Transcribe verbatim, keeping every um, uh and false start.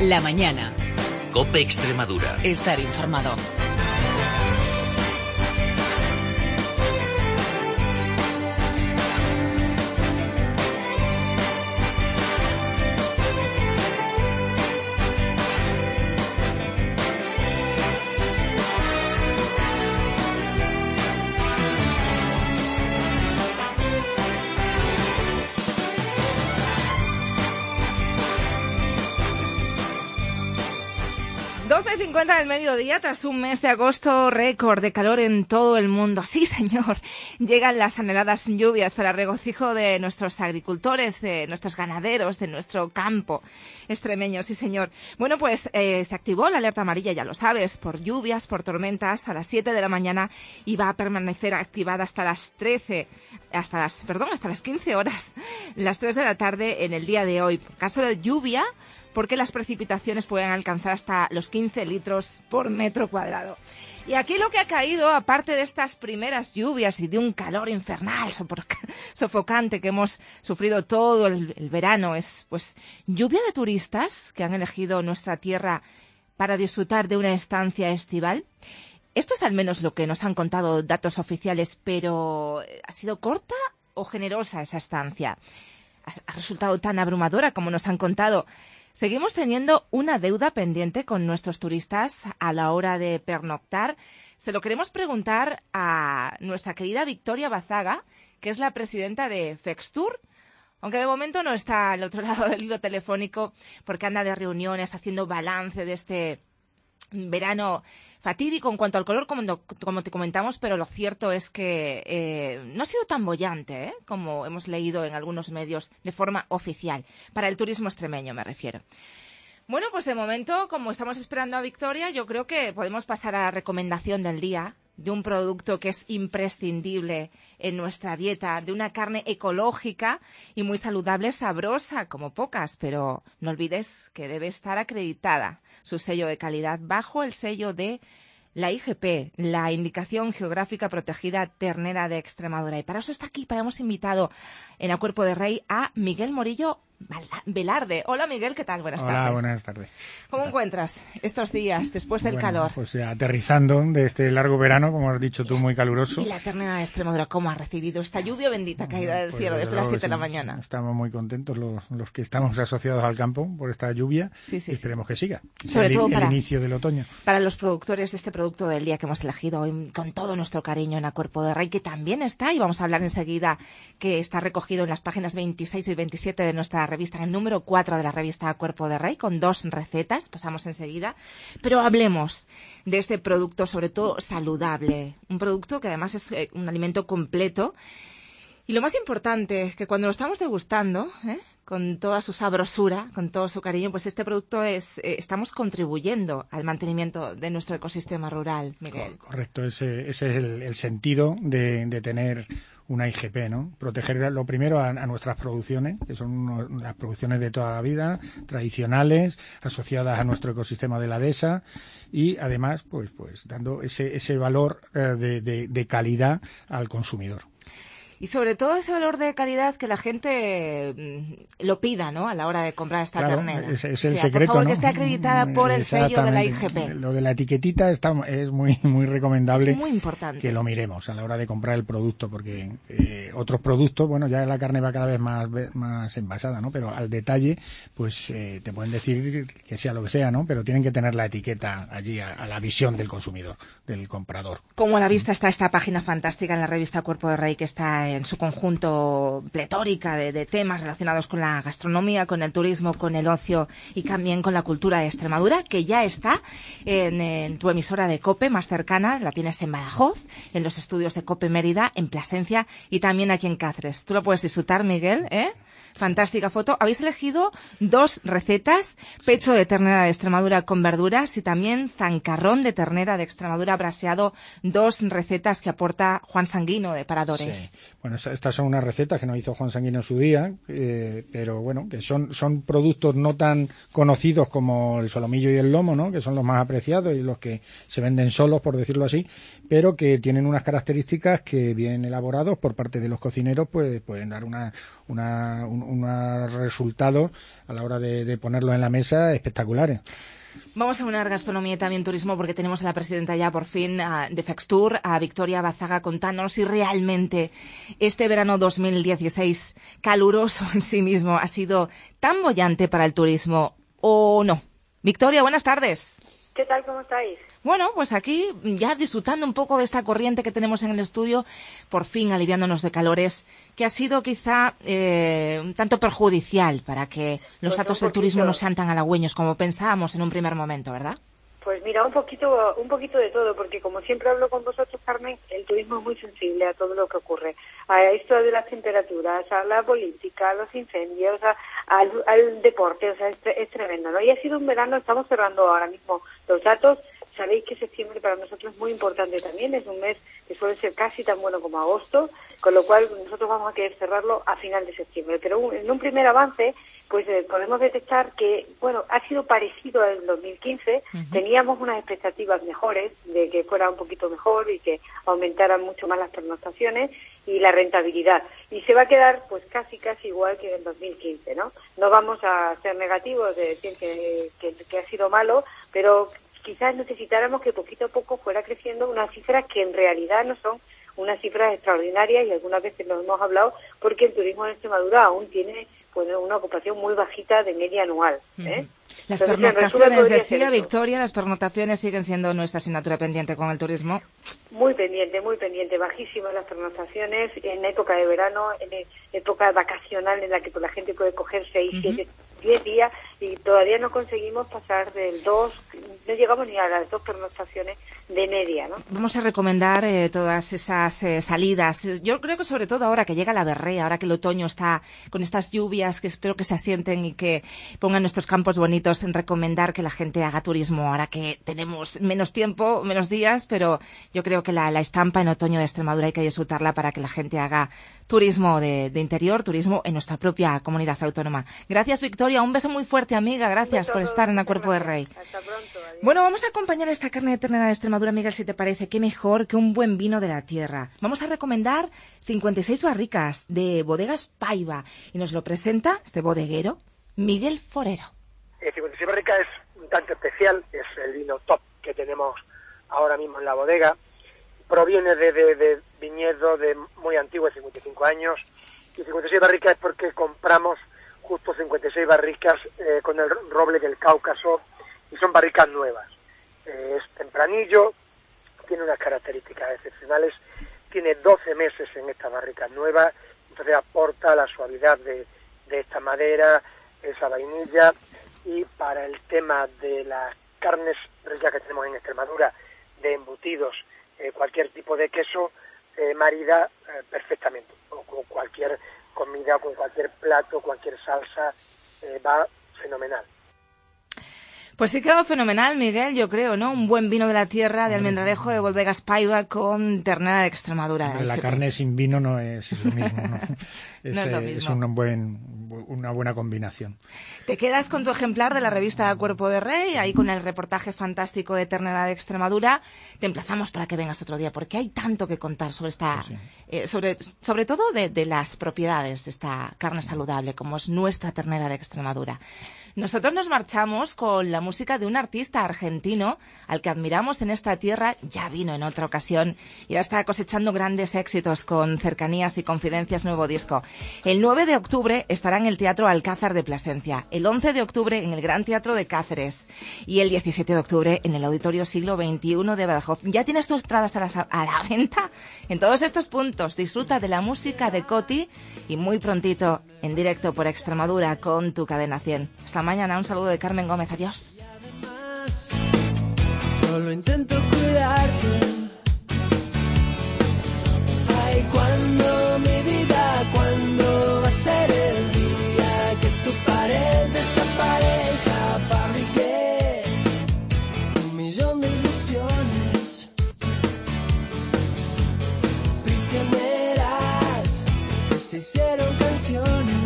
La mañana. COPE Extremadura. Estar informado. doce cincuenta del mediodía, tras un mes de agosto récord de calor en todo el mundo. Sí, señor, llegan las anheladas lluvias para regocijo de nuestros agricultores, de nuestros ganaderos, de nuestro campo extremeño, sí, señor. Bueno, pues eh, se activó la alerta amarilla, ya lo sabes, por lluvias, por tormentas, a las siete de la mañana y va a permanecer activada hasta las trece, hasta las, perdón, hasta las quince horas, las tres de la tarde en el día de hoy. Por caso de lluvia, porque las precipitaciones pueden alcanzar hasta los quince litros por metro cuadrado. Y aquí lo que ha caído, aparte de estas primeras lluvias y de un calor infernal, sofocante que hemos sufrido todo el, el verano, es pues lluvia de turistas que han elegido nuestra tierra para disfrutar de una estancia estival. Esto es al menos lo que nos han contado datos oficiales, pero ¿ha sido corta o generosa esa estancia? ¿Ha resultado tan abrumadora como nos han contado? Seguimos teniendo una deuda pendiente con nuestros turistas a la hora de pernoctar. Se lo queremos preguntar a nuestra querida Victoria Bazaga, que es la presidenta de Fextur, aunque de momento no está al otro lado del hilo telefónico porque anda de reuniones haciendo balance de este verano fatídico en cuanto al color, como, no, como te comentamos, pero lo cierto es que eh, no ha sido tan boyante, ¿eh? como hemos leído en algunos medios de forma oficial, para el turismo extremeño me refiero. Bueno, pues de momento, como estamos esperando a Victoria, yo creo que podemos pasar a la recomendación del día de un producto que es imprescindible en nuestra dieta, de una carne ecológica y muy saludable, sabrosa, como pocas, pero no olvides que debe estar acreditada su sello de calidad bajo el sello de la I G P, la Indicación Geográfica Protegida Ternera de Extremadura. Y para eso está aquí, para hemos invitado en A Cuerpo de Rey a Miguel Morillo Velarde. Hola Miguel, ¿qué tal? Buenas Hola, tardes. Hola, buenas tardes. ¿Cómo encuentras estos días después del bueno, calor? Pues ya aterrizando de este largo verano, como has dicho tú, muy caluroso. ¿Y la ternera de Extremadura cómo ha recibido esta lluvia bendita caída del pues cielo desde luego, las siete sí, de la mañana? Estamos muy contentos los, los que estamos asociados al campo por esta lluvia. Sí, sí, y esperemos sí. que siga. Sobre el, todo el para, inicio del otoño. Para los productores de este producto del día que hemos elegido hoy con todo nuestro cariño en A Cuerpo de Rey, que también está, y vamos a hablar enseguida, que está recogido en las páginas veintiséis y veintisiete de nuestra revista, en el número cuatro de la revista A Cuerpo de Rey, con dos recetas, pasamos enseguida. Pero hablemos de este producto, sobre todo saludable, un producto que además es eh, un alimento completo. Y lo más importante, que cuando lo estamos degustando, ¿eh? con toda su sabrosura, con todo su cariño, pues este producto es, eh, estamos contribuyendo al mantenimiento de nuestro ecosistema rural, Miguel. Correcto, ese, ese es el, el sentido de, de tener una I G P, ¿no? Proteger lo primero a, a nuestras producciones, que son uno, las producciones de toda la vida, tradicionales, asociadas a nuestro ecosistema de la dehesa, y además, pues, pues dando ese, ese valor eh, de, de, de calidad al consumidor. Y sobre todo ese valor de calidad que la gente mm, lo pida, ¿no? A la hora de comprar esta claro, ternera. Es, es el o sea, secreto, por favor, ¿no? que esté acreditada por el sello de la I G P. Lo de la etiquetita está, es muy muy recomendable. Es muy importante. Que lo miremos a la hora de comprar el producto, porque eh, otros productos, bueno, ya la carne va cada vez más más envasada, ¿no? Pero al detalle, pues eh, te pueden decir que sea lo que sea, ¿no? Pero tienen que tener la etiqueta allí a, a la visión del consumidor, del comprador. Como a la vista está esta página fantástica en la revista Cuerpo de Rey, que está en su conjunto pletórica de, de temas relacionados con la gastronomía, con el turismo, con el ocio y también con la cultura de Extremadura, que ya está en, en tu emisora de COPE más cercana, la tienes en Badajoz, en los estudios de COPE Mérida, en Plasencia y también aquí en Cáceres. Tú lo puedes disfrutar, Miguel, ¿eh? Fantástica foto. Habéis elegido dos recetas, pecho de ternera de Extremadura con verduras y también zancarrón de ternera de Extremadura braseado, dos recetas que aporta Juan Sanguino de Paradores. Sí. Bueno, estas son unas recetas que nos hizo Juan Sanguino en su día, eh, pero bueno, que son, son productos no tan conocidos como el solomillo y el lomo, ¿no? Que son los más apreciados y los que se venden solos, por decirlo así, pero que tienen unas características que bien elaborados por parte de los cocineros pues pueden dar una, una una, un, unos resultados a la hora de, de ponerlo en la mesa espectaculares. Vamos a unir gastronomía y también turismo porque tenemos a la presidenta ya por fin uh, de Fextur, a Victoria Bazaga, contándonos si realmente este verano dos mil dieciséis, caluroso en sí mismo, ha sido tan bollante para el turismo o no. Victoria, buenas tardes. ¿Qué tal? ¿Cómo estáis? Bueno, pues aquí ya disfrutando un poco de esta corriente que tenemos en el estudio, por fin aliviándonos de calores, que ha sido quizá eh, un tanto perjudicial para que los pues datos del turismo no sean tan halagüeños como pensábamos en un primer momento, ¿verdad? Pues mira, un poquito, un poquito de todo, porque como siempre hablo con vosotros, Carmen, el turismo es muy sensible a todo lo que ocurre, a esto de las temperaturas, a la política, a los incendios, a, al, al deporte, o sea, es, es tremendo, ¿no? Y ha sido un verano, estamos cerrando ahora mismo los datos. Sabéis que septiembre para nosotros es muy importante también, es un mes que suele ser casi tan bueno como agosto, con lo cual nosotros vamos a querer cerrarlo a final de septiembre. Pero un, en un primer avance, pues eh, podemos detectar que, bueno, ha sido parecido al dos mil quince, uh-huh. Teníamos unas expectativas mejores, de que fuera un poquito mejor y que aumentaran mucho más las pernoctaciones y la rentabilidad. Y se va a quedar pues casi, casi igual que en el dos mil quince, ¿no? No vamos a ser negativos de decir que, que, que ha sido malo, pero quizás necesitáramos que poquito a poco fuera creciendo unas cifras que en realidad no son unas cifras extraordinarias y algunas veces nos hemos hablado porque el turismo en Extremadura aún tiene pues, una ocupación muy bajita de media anual. ¿eh? Las Entonces, pernoctaciones, decía Victoria, las pernoctaciones siguen siendo nuestra asignatura pendiente con el turismo. Muy pendiente, muy pendiente, bajísimas las pernoctaciones en época de verano, en época vacacional en la que pues, la gente puede coger seis, siete, diez días y todavía no conseguimos pasar del dos, no llegamos ni a las dos pernoctaciones de media, ¿no? Vamos a recomendar eh, todas esas eh, salidas. Yo creo que sobre todo ahora que llega la berrea, ahora que el otoño está con estas lluvias que espero que se asienten y que pongan nuestros campos bonitos, en recomendar que la gente haga turismo ahora que tenemos menos tiempo, menos días, pero yo creo que la, la estampa en otoño de Extremadura hay que disfrutarla para que la gente haga turismo de, de interior, turismo en nuestra propia comunidad autónoma. Gracias, Victoria. Un beso muy fuerte, amiga. Gracias por estar en A Cuerpo de Rey. Hasta pronto. Adiós. Bueno, vamos a acompañar esta carne de ternera de Extremadura, Miguel, si te parece. Qué mejor que un buen vino de la tierra. Vamos a recomendar cincuenta y seis barricas de Bodegas Paiva. Y nos lo presenta este bodeguero, Miguel Forero. Eh, cincuenta y seis barricas es un tanto especial. Es el vino top que tenemos ahora mismo en la bodega. Proviene de, de, de viñedos de muy antiguos, cincuenta y cinco años. Y cincuenta y seis barricas es porque compramos justo cincuenta y seis barricas eh, con el roble del Cáucaso y son barricas nuevas. Eh, es tempranillo, tiene unas características excepcionales, tiene doce meses en estas barricas nuevas, entonces aporta la suavidad de, de esta madera, esa vainilla, y para el tema de las carnes ricas que tenemos en Extremadura, de embutidos, eh, cualquier tipo de queso, eh, marida eh, perfectamente, o con cualquier comida, con cualquier plato, cualquier salsa, eh, va fenomenal. Pues sí quedó fenomenal, Miguel, yo creo, ¿no? Un buen vino de la tierra, de almendralejo, de Bodegas Paiva con ternera de Extremadura. La carne sin vino no es lo mismo, ¿no? Es, no es, lo mismo. es un buen, una buena combinación. Te quedas con tu ejemplar de la revista Cuerpo de Rey, ahí con el reportaje fantástico de ternera de Extremadura. Te emplazamos para que vengas otro día, porque hay tanto que contar sobre esta, sí, sí. Eh, sobre, sobre todo de, de las propiedades de esta carne saludable, como es nuestra ternera de Extremadura. Nosotros nos marchamos con la música de un artista argentino al que admiramos en esta tierra. Ya vino en otra ocasión y ahora está cosechando grandes éxitos con Cercanías y Confidencias, nuevo disco. El nueve de octubre estará en el Teatro Alcázar de Plasencia, el once de octubre en el Gran Teatro de Cáceres y el diecisiete de octubre en el Auditorio Siglo veintiuno de Badajoz. ¿Ya tienes tus entradas a la, a la venta? En todos estos puntos disfruta de la música de Coti y muy prontito en directo por Extremadura con tu Cadena cien. Hasta mañana, un saludo de Carmen Gómez. Adiós. Solo intento cuidarte. Ay, cuando mi vida, cuando va a ser el día que tu pared desaparezca, fabriqué un millón de ilusiones prisioneras que se hicieron canciones.